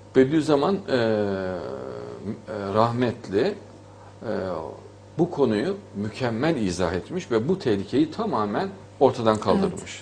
Bediüzzaman rahmetli bu konuyu mükemmel izah etmiş ve bu tehlikeyi tamamen ortadan kaldırmış. Evet.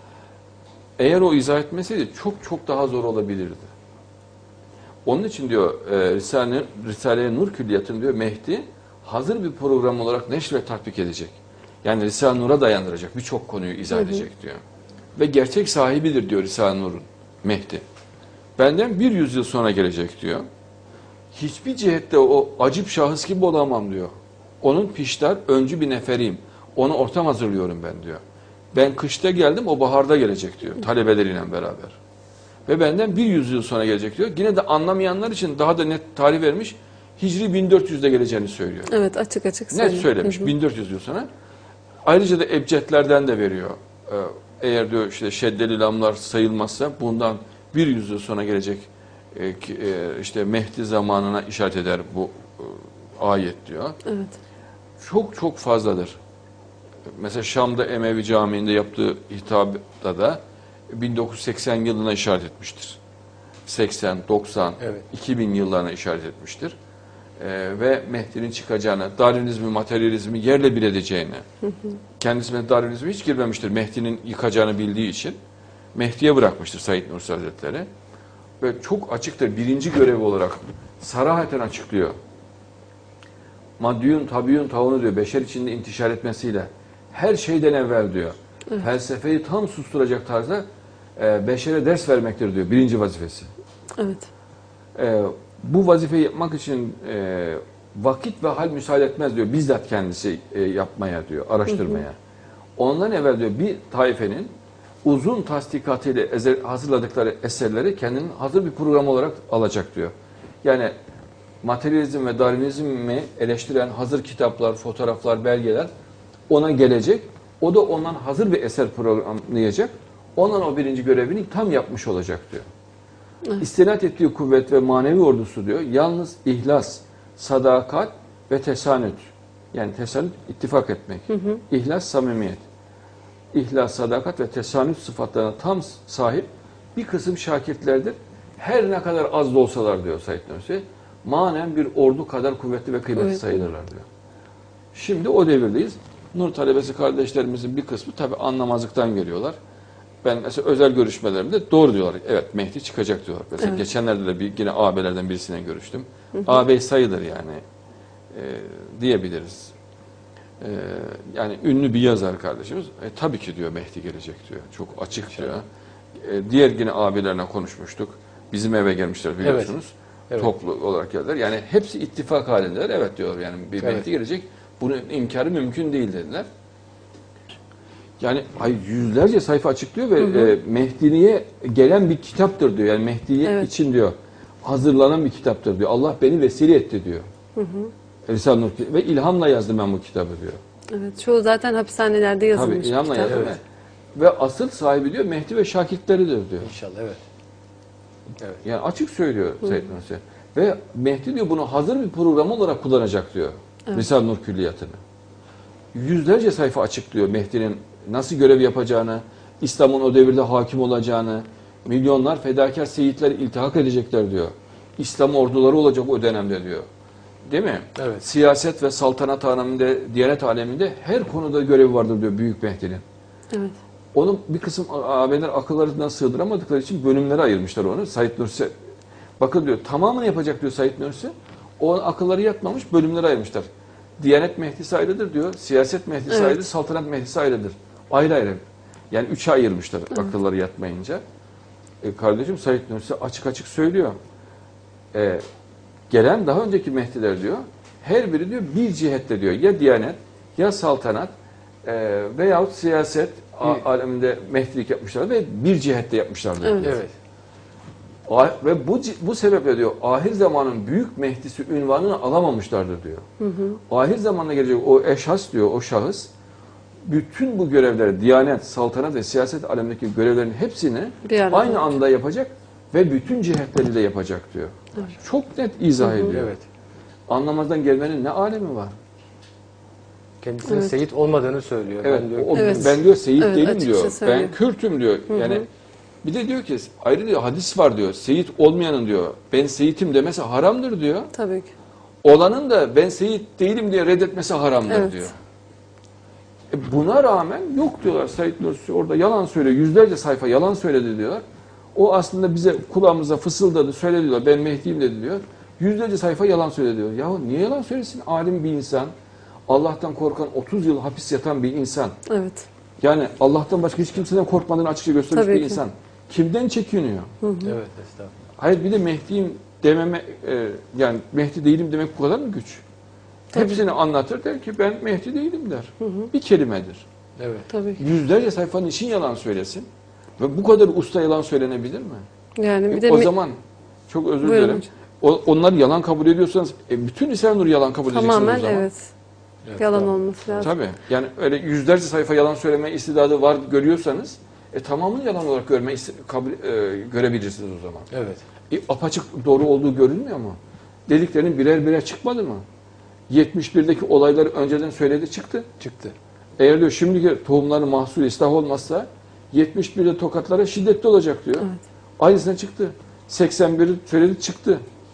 Eğer o izah etmeseydi çok çok daha zor olabilirdi. Onun için diyor Risale-i Nur Külliyatı'nı diyor Mehdi hazır bir program olarak neşr ve tatbik edecek. Yani Risale-i Nur'a dayandıracak, birçok konuyu izah edecek diyor. Ve gerçek sahibidir diyor Risale-i Nur'un Mehdi. Benden bir yüzyıl sonra gelecek diyor. Hiçbir cihette o acip şahıs gibi olamam diyor. Onun piştar, öncü bir neferiyim. Ona ortam hazırlıyorum ben diyor. Ben kışta geldim, o baharda gelecek diyor. Talebeleriyle beraber. Ve benden bir yüzyıl sonra gelecek diyor. Yine de anlamayanlar için daha da net tarih vermiş. Hicri 1400'de geleceğini söylüyor. Evet, açık açık söylüyor. Net söylemiş 1400 yıl sonra. Ayrıca da ebcedlerden de veriyor. Eğer diyor işte şeddeli lamlar sayılmazsa bundan bir yüzyıl sonra gelecek işte Mehdi zamanına işaret eder bu ayet diyor. Evet. Çok çok fazladır. Mesela Şam'da Emevi Camii'nde yaptığı hitabda da 1980 yılına işaret etmiştir. 80, 90, evet. 2000 yıllarına işaret etmiştir. Ve Mehdi'nin çıkacağını, Darwinizmi, materyalizmi yerle bir edeceğini, kendisi Darwinizme hiç girmemiştir. Mehdi'nin yıkacağını bildiği için Mehdi'ye bırakmıştır Said Nursi Hazretleri. Ve çok açıktır. Birinci görevi olarak sarahaten açıklıyor. Maddiyun, tabiyyun, taunu diyor. Beşer içinde intişar etmesiyle her şeyden evvel diyor. Evet. Felsefeyi tam susturacak tarzda beşere ders vermektir diyor. Birinci vazifesi. Evet. Bu vazifeyi yapmak için vakit ve hal müsaade etmez diyor. Bizzat kendisi yapmaya diyor, araştırmaya. Ondan evvel diyor bir taifenin uzun tasdikatıyla hazırladıkları eserleri kendinin hazır bir program olarak alacak diyor. Yani materyalizm ve Darwinizmi eleştiren hazır kitaplar, fotoğraflar, belgeler ona gelecek. O da ondan hazır bir eser programlayacak. Ondan o birinci görevini tam yapmış olacak diyor. Evet. İstinat ettiği kuvvet ve manevi ordusu diyor. Yalnız ihlas, sadakat ve tesanüt. Yani tesanüt ittifak etmek. İhlas, samimiyet. İhlas, sadakat ve tesanüt sıfatlarına tam sahip bir kısım şakirtlerdir. Her ne kadar az da olsalar diyor Said Nursi, manen bir ordu kadar kuvvetli ve kıymetli sayılırlar diyor. Şimdi o devirdeyiz. Nur talebesi kardeşlerimizin bir kısmı tabi anlamazlıktan geliyorlar. Ben mesela özel görüşmelerimde doğru diyorlar. Evet Mehdi çıkacak diyorlar. Mesela geçenlerde de yine ağabeylerden birisiyle görüştüm. Ağabey sayılır yani diyebiliriz. Yani ünlü bir yazar kardeşimiz. Tabii ki diyor Mehdi gelecek diyor. Çok açık diyor. Diğer yine abilerle konuşmuştuk. Bizim eve gelmişler biliyorsunuz. Evet. Toplu olarak geldiler. Yani hepsi ittifak halindeler. Evet diyorlar yani bir Mehdi gelecek. Bunun imkanı mümkün değil dediler. Yani yüzlerce sayfa açıklıyor ve Mehdi'ye gelen bir kitaptır diyor. Yani Mehdi'ye için diyor hazırlanan bir kitaptır diyor. Allah beni vesile etti diyor. Risale-i Nur ve ilhamla yazdım ben bu kitabı diyor. Evet, çoğu zaten hapishanelerde yazılmış. Tabii ilhamla yazdım. Evet. Ve asıl sahibi diyor Mehdi ve şakitleridir diyor. İnşallah evet. Evet. Yani açık söylüyor Said Nursi. Ve Mehdi diyor bunu hazır bir program olarak kullanacak diyor. Evet. Risale-i Nur Külliyatı'nı. Yüzlerce sayfa açıklıyor Mehdi'nin nasıl görev yapacağını, İslam'ın o devirde hakim olacağını, milyonlar fedakar seyitler iltihak edecekler diyor. İslam orduları olacak o dönemde diyor. Değil mi? Evet. Siyaset ve saltanat aleminde, diyanet aleminde her konuda görevi vardır diyor Büyük Mehdi'nin. Evet. Onun bir kısım ağabeyler akıllarından sığdıramadıkları için bölümlere ayırmışlar onu. Said Nursi, bakın diyor tamamını yapacak diyor Said Nursi. O akılları yatmamış bölümlere ayırmışlar. Diyanet Mehdisi ayrıdır diyor. Siyaset Mehdisi ayrıdır. Saltanat Mehdisi ayrıdır. Ayrı ayrı. Yani üçe ayırmışlar akılları yatmayınca. Kardeşim Said Nursi açık açık söylüyor. Gelen daha önceki Mehdiler diyor. Her biri diyor bir cihette diyor. Ya Diyanet ya saltanat veyahut siyaset aleminde Mehdilik yapmışlar ve bir cihette yapmışlar diyor. Evet. Ve bu sebeple diyor ahir zamanın büyük Mehdisi ünvanını alamamışlardır diyor. Ahir zamanda gelecek o eşhas diyor o şahıs bütün bu görevleri Diyanet, saltanat ve siyaset alemindeki görevlerin hepsini aynı anda yapacak ve bütün cihetleriyle yapacak diyor. Evet. Çok net izah ediyor. Evet. Anlamazdan gelmenin ne alemi var? Kendisinin seyit olmadığını söylüyor. Evet, ben diyor seyit değilim diyor. Ben Kürt'üm diyor. Yani Bir de diyor ki ayrı diyor hadis var diyor. Seyit olmayanın diyor ben seyitim demesi haramdır diyor. Tabii ki. Olanın da ben seyit değilim diye reddetmesi haramdır Evet. diyor. Buna rağmen yok diyorlar Said Nursi orada yalan söylüyor. Yüzlerce sayfa yalan söyledi diyorlar. O aslında bize kulağımıza fısıldadı, söyledi diyor. Ben Mehdi'yim dedi diyor. Yüzlerce sayfa yalan söyledi diyor. Yahu niye yalan söylesin? Alim bir insan, Allah'tan korkan 30 yıl hapis yatan bir insan. Evet. Yani Allah'tan başka hiç kimseden korkmadığını açıkça göstermiş Tabii bir ki. insan. Kimden çekiniyor? Evet, estağfurullah. Hayır bir de Mehdi'yim dememe, yani Mehdi değilim demek bu kadar mı güç? Tabii. Hepsini anlatır der ki ben Mehdi değilim der. Bir kelimedir. Evet. Tabii ki. Yüzlerce sayfanın için yalan söylesin. Ve bu kadar usta yalan söylenebilir mi? Yani bir de O zaman çok özür Buyurun dilerim. hocam. Onlar yalan kabul ediyorsanız bütün İslam Nur'u yalan kabul edeceksiniz tamamen o zaman. evet. Evet, Yalan tamam. olması lazım. Tabii. Yani öyle yüzlerce sayfa yalan söyleme istidadı var görüyorsanız tamamını yalan olarak görebilirsiniz o zaman. Evet. Apaçık doğru olduğu görünmüyor mu? Dediklerinin birer birer çıkmadı mı? 71'deki olayları önceden söyledi çıktı. Çıktı. Eğer diyor şimdiki tohumların mahsulü ıslah olmazsa 71'de tokatlara şiddetli olacak diyor. Evet. Aynısına çıktı. 81'i söyledi çıktı.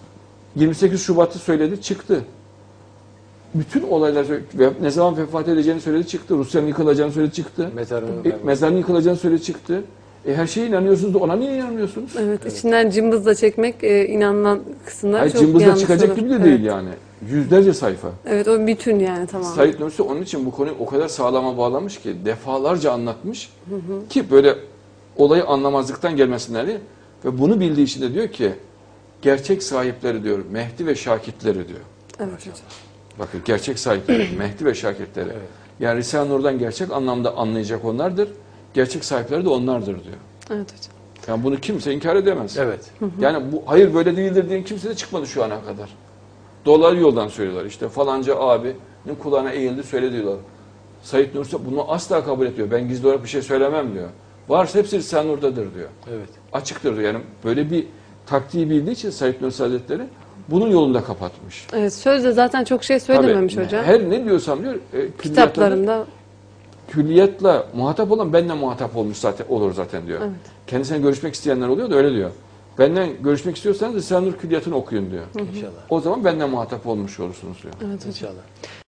28 Şubat'ı söyledi çıktı. Bütün olaylar ne zaman vefat edeceğini söyledi çıktı. Rusya'nın yıkılacağını söyledi çıktı. Mezarın yıkılacağını söyledi çıktı. Her şeye inanıyorsunuz da ona niye inanmıyorsunuz? Evet, içinden cımbızla çekmek inanılan kısımlar Hayır, çok cımbızla yanlış çıkacak olur. gibi de Evet. değil yani. Yüzlerce sayfa. Evet, o bütün yani tamam. Said Nursi onun için bu konuyu o kadar sağlama bağlamış ki defalarca anlatmış ki böyle olayı anlamazlıktan gelmesinler diye. Ve bunu bildiği için de diyor ki gerçek sahipleri diyor Mehdi ve şakitleri diyor. Evet hocam. Bakın gerçek sahipleri Mehdi ve şakitleri. Evet. Yani Risale-i Nur'dan gerçek anlamda anlayacak onlardır. Gerçek sahipleri de onlardır diyor. Evet hocam. Yani bunu kimse inkar edemez. Evet. Yani bu hayır böyle değildir diyen kimse de çıkmadı şu ana kadar. Dolaylı yoldan söylüyorlar işte falanca abinin kulağına eğildi söyle diyorlar. Said Nursi bunu asla kabul etmiyor. Ben gizli olarak bir şey söylemem diyor. Varsa hepsi Risale-i Nur'dadır diyor. Evet. Açıktır diyor. Yani böyle bir taktiği bildiği için Said Nursi Hazretleri bunun yolunu da kapatmış. Evet, sözde zaten çok şey söylememiş Tabii, hocam. her ne diyorsam diyor Kitaplarında. külliyatla muhatap olan benimle muhatap olmuş zaten olur zaten diyor. Evet. Kendisine görüşmek isteyenler oluyor da öyle diyor. Benden görüşmek istiyorsanız Risale-i Nur külliyatını okuyun diyor. İnşallah. O zaman benden muhatap olmuş olursunuz diyor. Evet hocam. İnşallah.